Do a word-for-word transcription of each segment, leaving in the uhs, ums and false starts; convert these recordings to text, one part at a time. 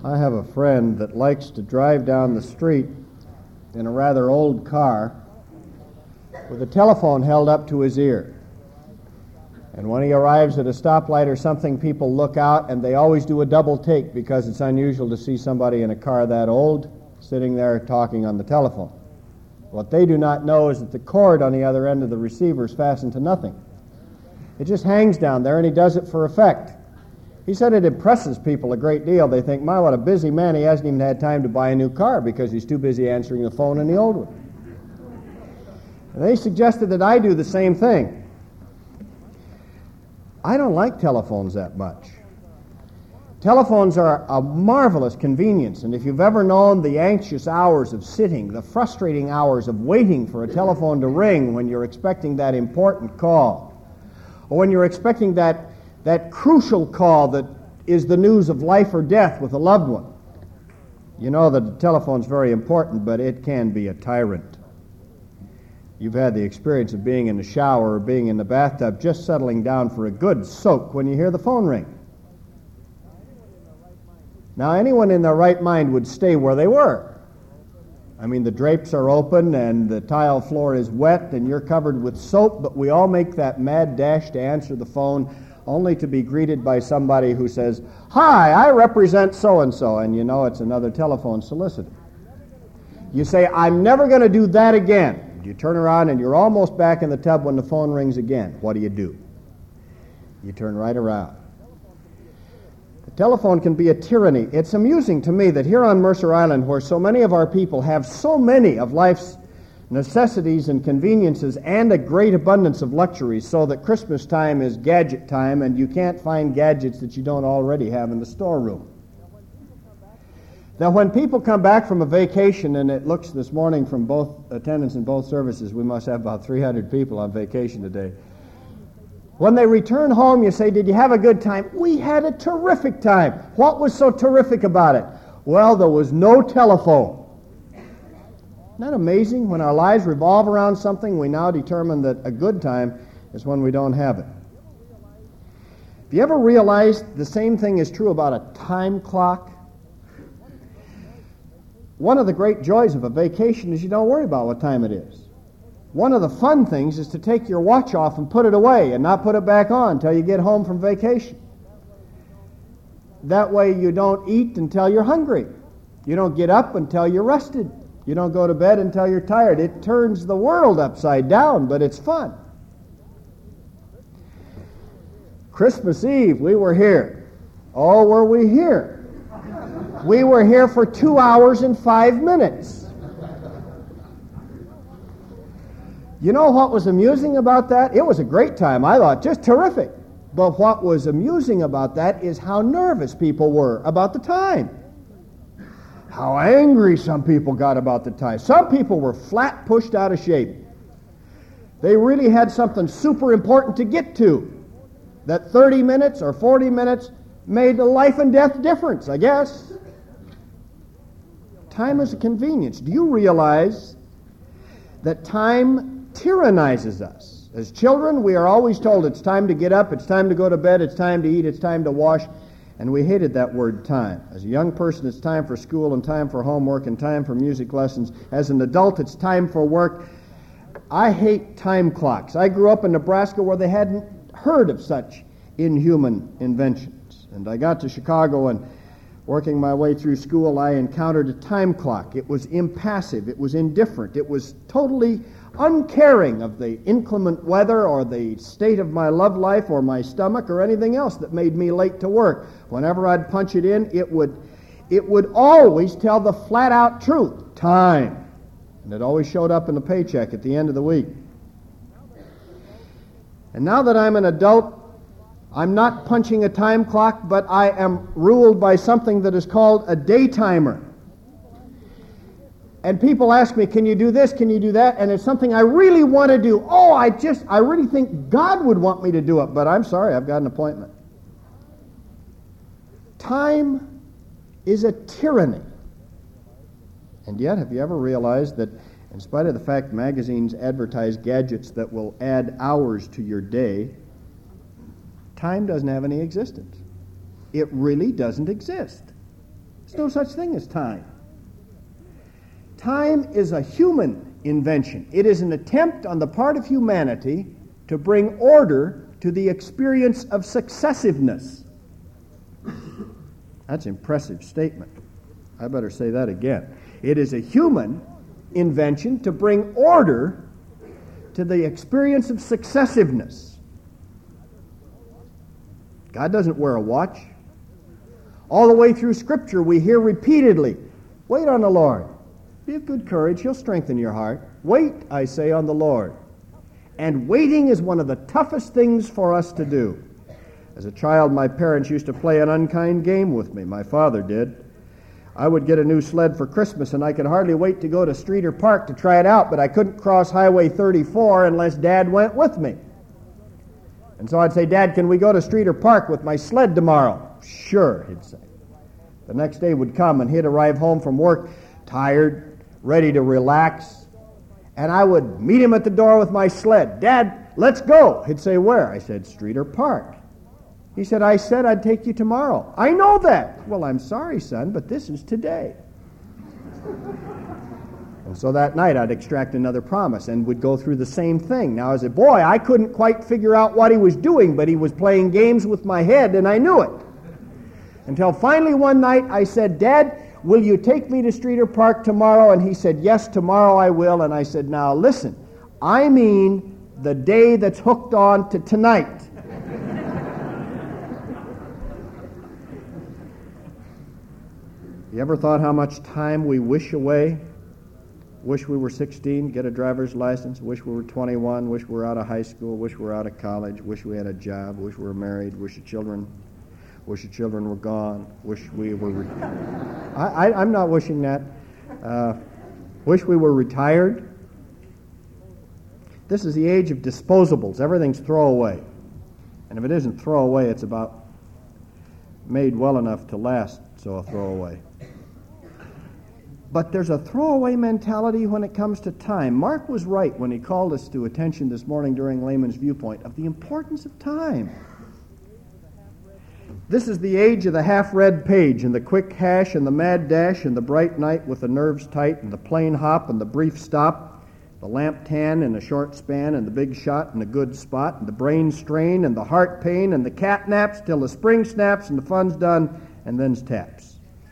I have a friend that likes to drive down the street in a rather old car with a telephone held up to his ear. And when he arrives at a stoplight or something, people look out, and they always do a double take because it's unusual to see somebody in a car that old sitting there talking on the telephone. What they do not know is that the cord on the other end of the receiver is fastened to nothing. It just hangs down there, and he does it for effect. He said it impresses people a great deal. They think, my, what a busy man. He hasn't even had time to buy a new car because he's too busy answering the phone in the old one. And they suggested that I do the same thing. I don't like telephones that much. Telephones are a marvelous convenience, and if you've ever known the anxious hours of sitting, the frustrating hours of waiting for a telephone to ring when you're expecting that important call, or when you're expecting that that crucial call that is the news of life or death with a loved one. You know that the telephone's very important, but it can be a tyrant. You've had the experience of being in the shower or being in the bathtub, just settling down for a good soak when you hear the phone ring. Now, anyone in their right mind would stay where they were. I mean, the drapes are open and the tile floor is wet and you're covered with soap, but we all make that mad dash to answer the phone only to be greeted by somebody who says, "Hi, I represent so-and-so," and you know it's another telephone solicitor. You say, "I'm never going to do that again." You turn around and you're almost back in the tub when the phone rings again. What do you do? You turn right around. The telephone can be a tyranny. It's amusing to me that here on Mercer Island, where so many of our people have so many of life's necessities and conveniences and a great abundance of luxuries, so that Christmas time is gadget time and you can't find gadgets that you don't already have in the storeroom. Now, when people come back from a vacation, and it looks this morning from both attendance in both services, we must have about three hundred people on vacation today. When they return home, you say, "Did you have a good time?" "We had a terrific time." "What was so terrific about it?" "Well, there was no telephone." Isn't that amazing? When our lives revolve around something, we now determine that a good time is when we don't have it. Have you ever realized the same thing is true about a time clock? One of the great joys of a vacation is you don't worry about what time it is. One of the fun things is to take your watch off and put it away and not put it back on until you get home from vacation. That way you don't eat until you're hungry. You don't get up until you're rested. You don't go to bed until you're tired. It turns the world upside down, but it's fun. Christmas Eve, we were here. Oh, were we here? We were here for two hours and five minutes. You know what was amusing about that? It was a great time, I thought, just terrific. But what was amusing about that is how nervous people were about the time. How angry some people got about the time. Some people were flat pushed out of shape. They really had something super important to get to. That thirty minutes or forty minutes made a life and death difference, I guess. Time is a convenience. Do you realize that time tyrannizes us? As children, we are always told it's time to get up, it's time to go to bed, it's time to eat, it's time to wash. And we hated that word time. As a young person, it's time for school and time for homework and time for music lessons. As an adult, it's time for work. I hate time clocks. I grew up in Nebraska where they hadn't heard of such inhuman inventions. And I got to Chicago, and working my way through school, I encountered a time clock. It was impassive. It was indifferent. It was totally uncaring of the inclement weather or the state of my love life or my stomach or anything else that made me late to work. Whenever I'd punch it in, it would it would always tell the flat-out truth, time. And it always showed up in the paycheck at the end of the week. And now that I'm an adult, I'm not punching a time clock, but I am ruled by something that is called a day timer. And people ask me, "Can you do this? Can you do that?" And it's something I really want to do. Oh, I just, I really think God would want me to do it, but I'm sorry, I've got an appointment. Time is a tyranny. And yet, have you ever realized that in spite of the fact magazines advertise gadgets that will add hours to your day, time doesn't have any existence. It really doesn't exist. There's no such thing as time. Time is a human invention. It is an attempt on the part of humanity to bring order to the experience of successiveness. That's an impressive statement. I better say that again. It is a human invention to bring order to the experience of successiveness. God doesn't wear a watch. All the way through Scripture we hear repeatedly, wait on the Lord. Be of good courage, He'll strengthen your heart. Wait, I say, on the Lord. And waiting is one of the toughest things for us to do. As a child, my parents used to play an unkind game with me. My father did. I would get a new sled for Christmas, and I could hardly wait to go to Streeter Park to try it out, but I couldn't cross Highway thirty-four unless Dad went with me. And so I'd say, Dad, can we go to Streeter Park with my sled tomorrow? Sure, he'd say. The next day would come, and he'd arrive home from work, tired, ready to relax, and I would meet him at the door with my sled. Dad, let's go. He'd say, where? I said, Streeter Park. He said, I said I'd take you tomorrow. I know that. Well, I'm sorry, son, but this is today. And so that night I'd extract another promise and would go through the same thing. Now, as a boy, I couldn't quite figure out what he was doing, but he was playing games with my head, and I knew it. Until finally one night I said, Dad, will you take me to Streeter Park tomorrow? And he said, yes, tomorrow I will. And I said, now listen, I mean the day that's hooked on to tonight. You ever thought how much time we wish away? Wish we were sixteen, get a driver's license. Wish we were twenty-one. Wish we were out of high school. Wish we were out of college. Wish we had a job. Wish we were married. Wish the children, wish the children were gone. Wish we were. Re- I, I, I'm not wishing that. Uh, wish we were retired. This is the age of disposables. Everything's throwaway, and if it isn't throwaway, it's about made well enough to last. So a throwaway. But there's a throwaway mentality when it comes to time. Mark was right when he called us to attention this morning during Layman's Viewpoint of the importance of time. This is the age of the half-read page and the quick hash and the mad dash and the bright night with the nerves tight and the plane hop and the brief stop, the lamp tan and the short span and the big shot and the good spot and the brain strain and the heart pain and the cat naps till the spring snaps and the fun's done and then's taps.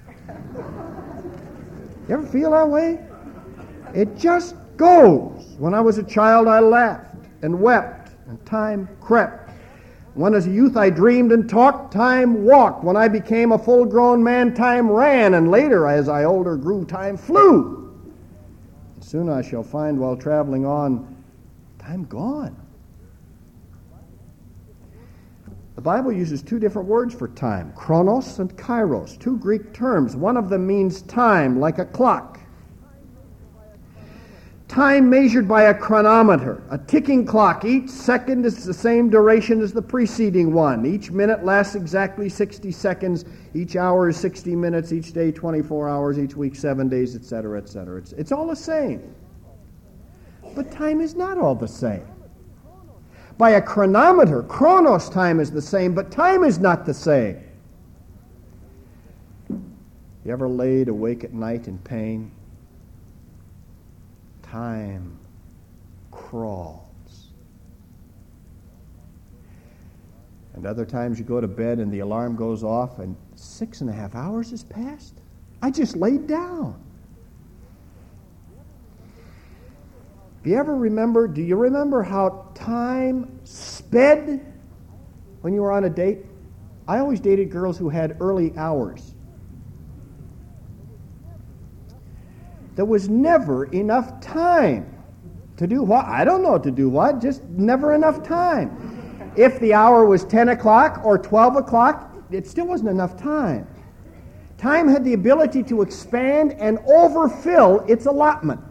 You ever feel that way? It just goes. When I was a child, I laughed and wept, and time crept. When as a youth I dreamed and talked, time walked. When I became a full-grown man, time ran, and later, as I older grew, time flew. And soon I shall find, while traveling on, time gone. The Bible uses two different words for time, chronos and kairos, two Greek terms. One of them means time, like a clock. Time measured by a chronometer, a ticking clock. Each second is the same duration as the preceding one. Each minute lasts exactly sixty seconds. Each hour is sixty minutes. Each day, twenty-four hours. Each week, seven days, et cetera, et cetera. It's, it's all the same. But time is not all the same. By a chronometer, chronos time is the same, but time is not the same. You ever laid awake at night in pain? Time crawls. And other times you go to bed and the alarm goes off and six and a half hours has passed. I just laid down. Do you ever remember, do you remember how time sped when you were on a date? I always dated girls who had early hours. There was never enough time to do what? I don't know to do what, just never enough time. If the hour was ten o'clock or twelve o'clock, it still wasn't enough time. Time had the ability to expand and overfill its allotment.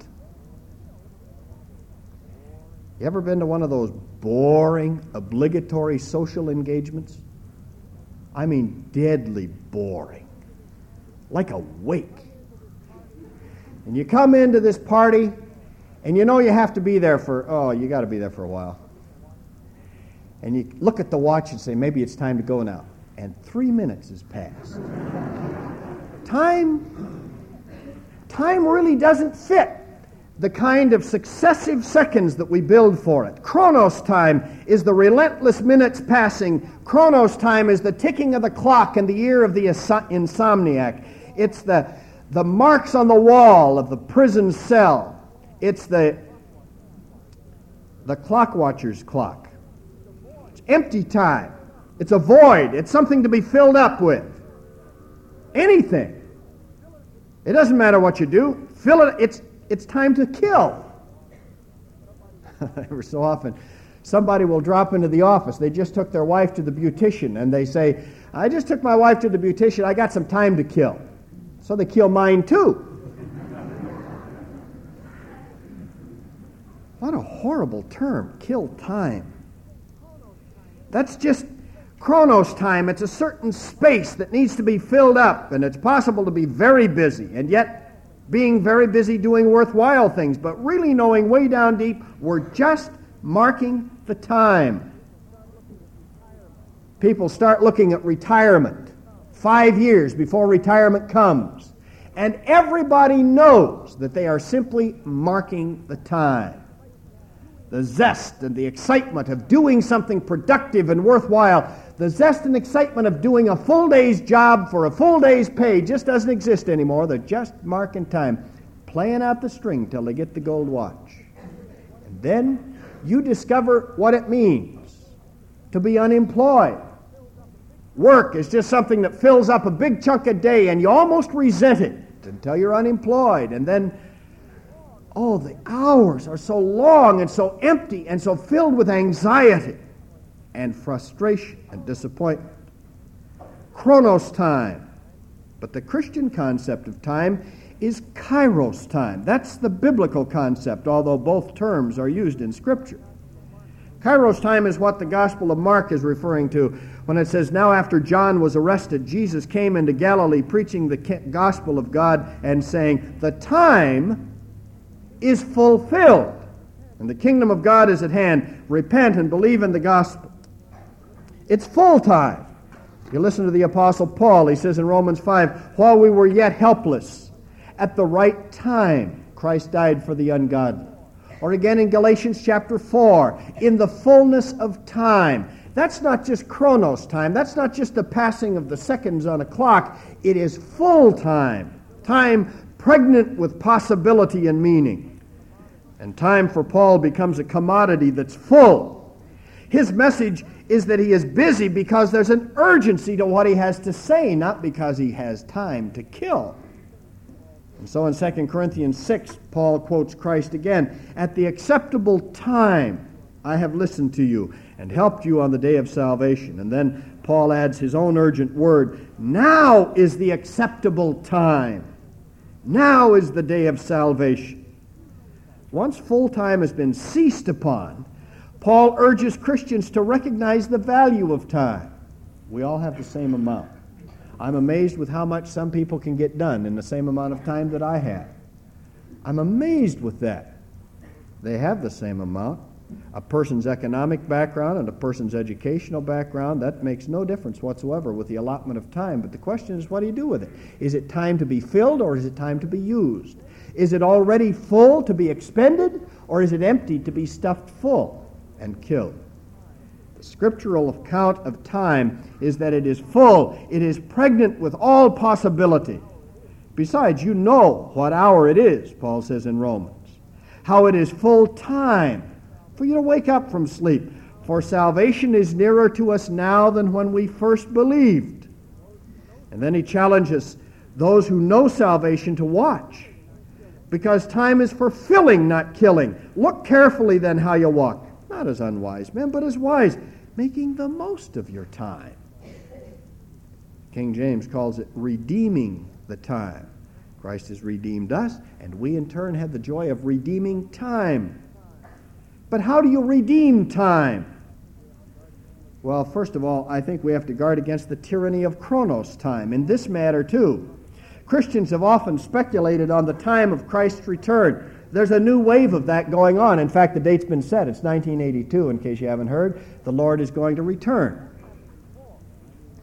You ever been to one of those boring, obligatory social engagements? I mean deadly boring. Like a wake. And you come into this party, and you know you have to be there for, oh, you got to be there for a while. And you look at the watch and say, maybe it's time to go now. And three minutes has passed. time, time really doesn't fit the kind of successive seconds that we build for it. Chronos time is the relentless minutes passing. Chronos time is the ticking of the clock in the ear of the insomniac. It's the, the marks on the wall of the prison cell. It's the, the clock watcher's clock. It's empty time. It's a void. It's something to be filled up with. Anything. It doesn't matter what you do. Fill it. It's It's time to kill. Ever so often, somebody will drop into the office. They just took their wife to the beautician, and they say, I just took my wife to the beautician. I got some time to kill. So they kill mine too. What a horrible term, kill time. That's just chronos time. It's a certain space that needs to be filled up, and it's possible to be very busy, and yet being very busy doing worthwhile things, but really knowing way down deep, we're just marking the time. People start looking at retirement five years before retirement comes, and everybody knows that they are simply marking the time. The zest and the excitement of doing something productive and worthwhile, the zest and excitement of doing a full day's job for a full day's pay just doesn't exist anymore. They're just marking time, playing out the string till they get the gold watch. And then you discover what it means to be unemployed. Work is just something that fills up a big chunk a day, and you almost resent it until you're unemployed. And then oh, the hours are so long and so empty and so filled with anxiety and frustration and disappointment. Chronos time. But the Christian concept of time is kairos time. That's the biblical concept, although both terms are used in Scripture. Kairos time is what the Gospel of Mark is referring to when it says, now after John was arrested, Jesus came into Galilee preaching the gospel of God and saying, the time is fulfilled, and the kingdom of God is at hand. Repent and believe in the gospel. It's full time. You listen to the Apostle Paul. He says in Romans five, while we were yet helpless, at the right time, Christ died for the ungodly. Or again in Galatians chapter four, in the fullness of time. That's not just chronos time. That's not just the passing of the seconds on a clock. It is full time. Time pregnant with possibility and meaning. And time for Paul becomes a commodity that's full. His message is that he is busy because there's an urgency to what he has to say, not because he has time to kill. And so in Second Corinthians six, Paul quotes Christ again, at the acceptable time I have listened to you and helped you on the day of salvation. And then Paul adds his own urgent word, now is the acceptable time. Now is the day of salvation. Once full time has been seized upon, Paul urges Christians to recognize the value of time. We all have the same amount. I'm amazed with how much some people can get done in the same amount of time that I have. I'm amazed with that. They have the same amount. A person's economic background and a person's educational background, that makes no difference whatsoever with the allotment of time. But the question is, what do you do with it? Is it time to be filled, or is it time to be used? Is it already full to be expended, or is it empty to be stuffed full and killed? The scriptural account of time is that it is full. It is pregnant with all possibility. Besides, you know what hour it is, Paul says in Romans. How it is full time for you to wake up from sleep. For salvation is nearer to us now than when we first believed. And then he challenges those who know salvation to watch, because time is for filling, not killing. Look carefully then how you walk, not as unwise men, but as wise, making the most of your time. King James calls it redeeming the time. Christ has redeemed us, and we in turn have the joy of redeeming time. But how do you redeem time? Well, first of all, I think we have to guard against the tyranny of chronos time in this matter too. Christians have often speculated on the time of Christ's return. There's a new wave of that going on. In fact, the date's been set. It's nineteen eighty-two, in case you haven't heard. The Lord is going to return.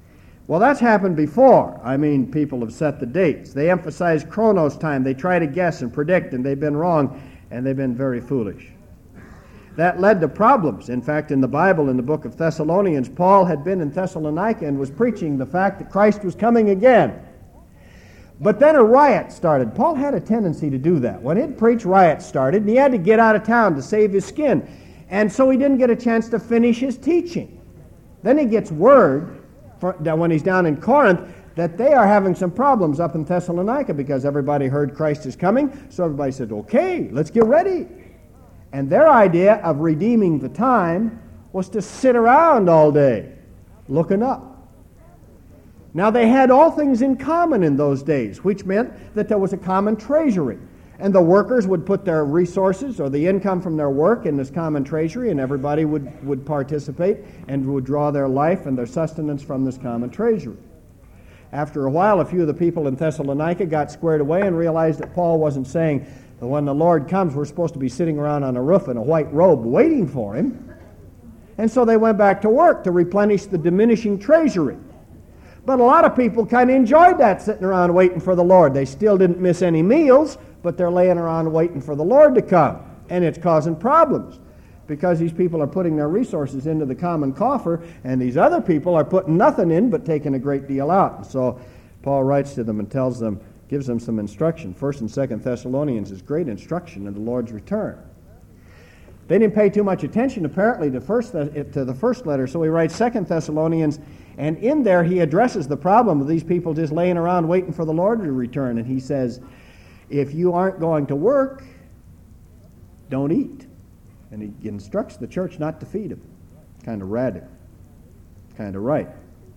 Well, that's happened before. I mean, people have set the dates. They emphasize chronos time. They try to guess and predict, and they've been wrong, and they've been very foolish. That led to problems. In fact, in the Bible, in the book of Thessalonians, Paul had been in Thessalonica and was preaching the fact that Christ was coming again. But then a riot started. Paul had a tendency to do that. When he'd preach, riots started, and he had to get out of town to save his skin. And so he didn't get a chance to finish his teaching. Then he gets word, for, that when he's down in Corinth, that they are having some problems up in Thessalonica because everybody heard Christ is coming. So everybody said, okay, let's get ready. And their idea of redeeming the time was to sit around all day looking up. Now, they had all things in common in those days, which meant that there was a common treasury. And the workers would put their resources or the income from their work in this common treasury, and everybody would, would participate and would draw their life and their sustenance from this common treasury. After a while, a few of the people in Thessalonica got squared away and realized that Paul wasn't saying that when the Lord comes, we're supposed to be sitting around on a roof in a white robe waiting for him. And so they went back to work to replenish the diminishing treasury. But a lot of people kind of enjoyed that, sitting around waiting for the Lord. They still didn't miss any meals, but they're laying around waiting for the Lord to come. And it's causing problems because these people are putting their resources into the common coffer, and these other people are putting nothing in but taking a great deal out. And so Paul writes to them and tells them, gives them some instruction. First and Second Thessalonians is great instruction in the Lord's return. They didn't pay too much attention, apparently, to, first, to the first letter, so he writes Second Thessalonians, and in there he addresses the problem of these people just laying around waiting for the Lord to return. And he says, if you aren't going to work, don't eat. And he instructs the church not to feed them. Kind of radical. Kind of right.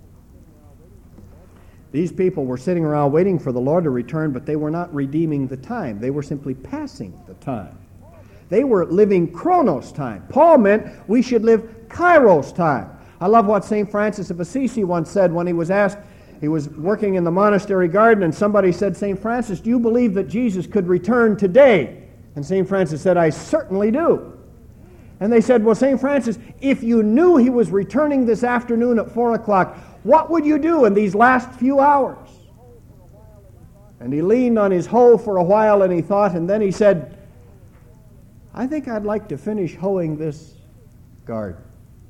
These people were sitting around waiting for the Lord to return, but they were not redeeming the time. They were simply passing the time. They were living chronos time. Paul meant we should live kairos time. I love what Saint Francis of Assisi once said when he was asked, he was working in the monastery garden, and somebody said, Saint Francis, do you believe that Jesus could return today? And Saint Francis said, I certainly do. And they said, well, Saint Francis, if you knew he was returning this afternoon at four o'clock, what would you do in these last few hours? And he leaned on his hoe for a while and he thought, and then he said, I think I'd like to finish hoeing this garden.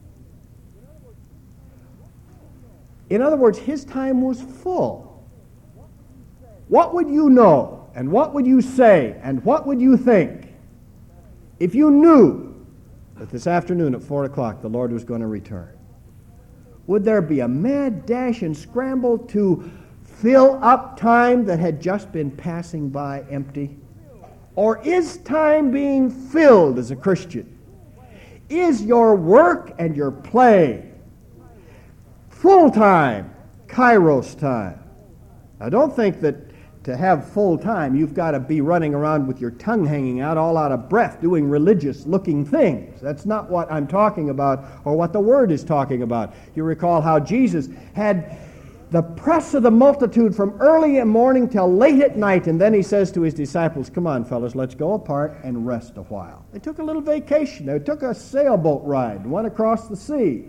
In other words, his time was full. What would you know, and what would you say, and what would you think if you knew that this afternoon at four o'clock the Lord was going to return? Would there be a mad dash and scramble to fill up time that had just been passing by empty? Or is time being filled as a Christian? Is your work and your play full time, kairos time? Now, don't think that to have full time you've got to be running around with your tongue hanging out, all out of breath, doing religious-looking things. That's not what I'm talking about or what the Word is talking about. You recall how Jesus had the press of the multitude from early in the morning till late at night, and then he says to his disciples, come on, fellas, let's go apart and rest a while. They took a little vacation. They took a sailboat ride, went across the sea.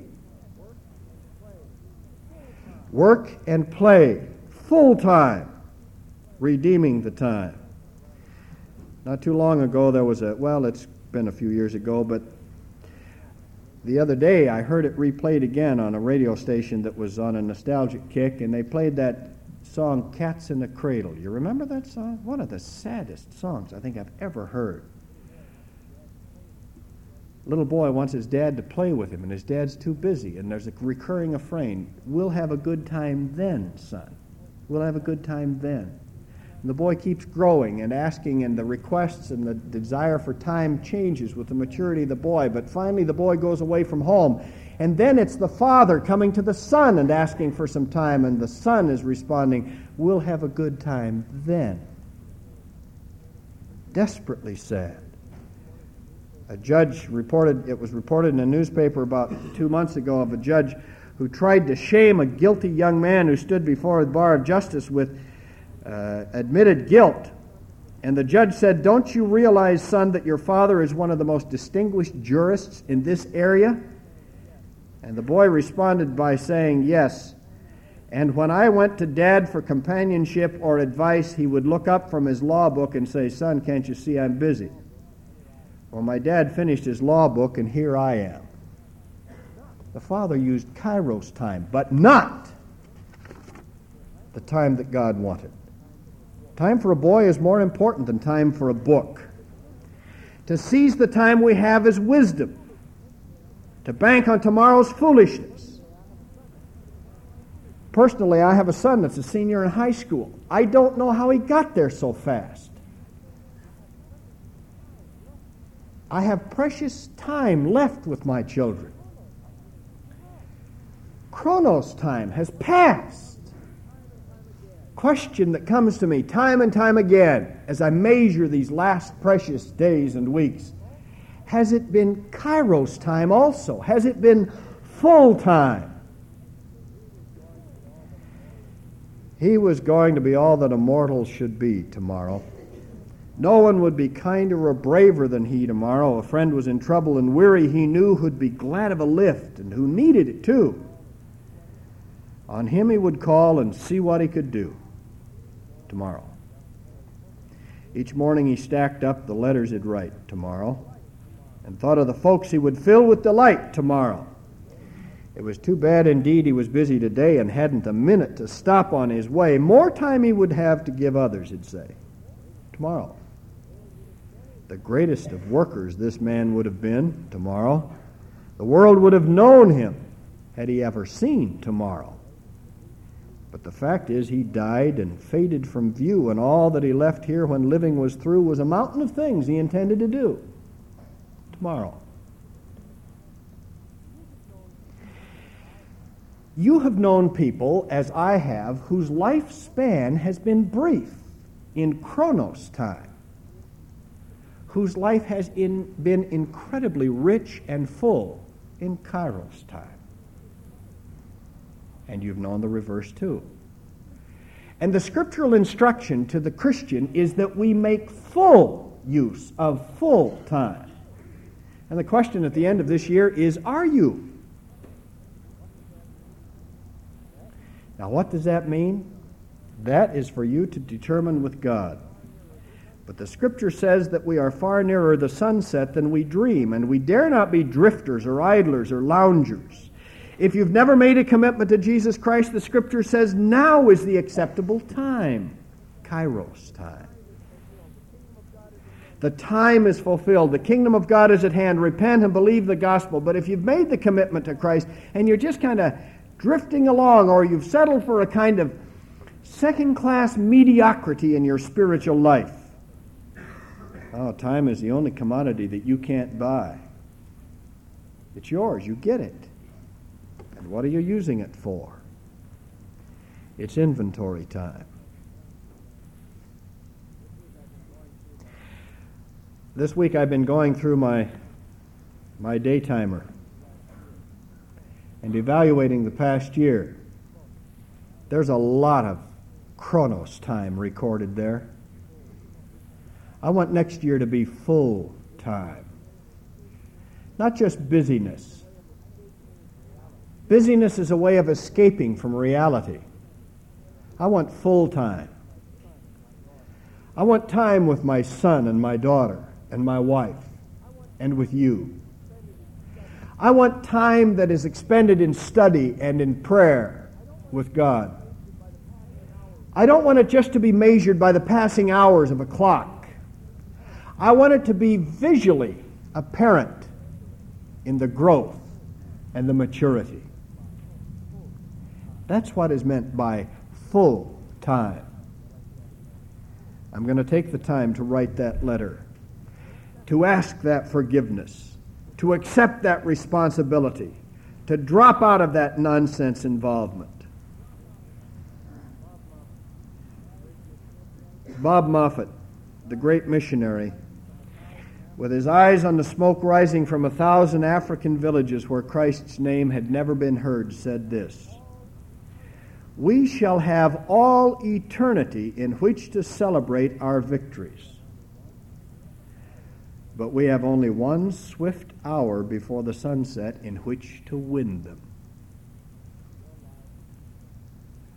Work and play, full time, redeeming the time. Not too long ago there was a, well, it's been a few years ago, but the other day I heard it replayed again on a radio station that was on a nostalgic kick, and they played that song, Cats in the Cradle. You remember that song? One of the saddest songs I think I've ever heard. Little boy wants his dad to play with him, and his dad's too busy, and there's a recurring refrain, we'll have a good time then, son. We'll have a good time then. And the boy keeps growing and asking, and the requests and the desire for time changes with the maturity of the boy, but finally the boy goes away from home. And then it's the father coming to the son and asking for some time, and the son is responding, we'll have a good time then. Desperately sad. A judge reported, it was reported in a newspaper about two months ago of a judge who tried to shame a guilty young man who stood before the bar of justice with uh, admitted guilt. And the judge said, don't you realize, son, that your father is one of the most distinguished jurists in this area? And the boy responded by saying, yes. And when I went to Dad for companionship or advice, he would look up from his law book and say, "Son, can't you see I'm busy?" Well, my dad finished his law book, and here I am. The Father used Kairos time, but not the time that God wanted. Time for a boy is more important than time for a book. To seize the time we have is wisdom. To bank on tomorrow's foolishness. Personally, I have a son that's a senior in high school. I don't know how he got there so fast. I have precious time left with my children. Chronos time has passed. Question that comes to me time and time again as I measure these last precious days and weeks. Has it been Kairos time also? Has it been full time? He was going to be all that a mortal should be tomorrow. No one would be kinder or braver than he tomorrow. A friend was in trouble and weary he knew who'd be glad of a lift and who needed it too. On him he would call and see what he could do tomorrow. Each morning he stacked up the letters he'd write tomorrow and thought of the folks he would fill with delight tomorrow. It was too bad indeed he was busy today and hadn't a minute to stop on his way. More time he would have to give others, he'd say. Tomorrow. The greatest of workers this man would have been tomorrow. The world would have known him had he ever seen tomorrow. But the fact is he died and faded from view, and all that he left here when living was through was a mountain of things he intended to do tomorrow. You have known people, as I have, whose lifespan has been brief in Chronos time, whose life has in, been incredibly rich and full in Kairos time. And you've known the reverse too. And the scriptural instruction to the Christian is that we make full use of full time. And the question at the end of this year is, are you? Now, what does that mean? That is for you to determine with God. But the Scripture says that we are far nearer the sunset than we dream, and we dare not be drifters or idlers or loungers. If you've never made a commitment to Jesus Christ, the Scripture says now is the acceptable time, Kairos time. The time is fulfilled. The kingdom of God is at hand. Repent and believe the gospel. But if you've made the commitment to Christ and you're just kind of drifting along, or you've settled for a kind of second-class mediocrity in your spiritual life, oh, time is the only commodity that you can't buy. It's yours. You get it. And what are you using it for? It's inventory time. This week I've been going through my my day timer and evaluating the past year. There's a lot of Chronos time recorded there. I want next year to be full time. Not just busyness. Busyness is a way of escaping from reality. I want full time. I want time with my son and my daughter and my wife and with you. I want time that is expended in study and in prayer with God. I don't want it just to be measured by the passing hours of a clock. I want it to be visually apparent in the growth and the maturity. That's what is meant by full time. I'm going to take the time to write that letter, to ask that forgiveness, to accept that responsibility, to drop out of that nonsense involvement. Bob Moffat, the great missionary, with his eyes on the smoke rising from a thousand African villages where Christ's name had never been heard, said this: "We shall have all eternity in which to celebrate our victories. But we have only one swift hour before the sunset in which to win them."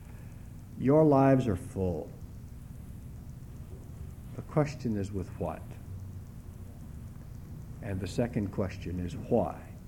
Your lives are full. The question is with what? And the second question is why?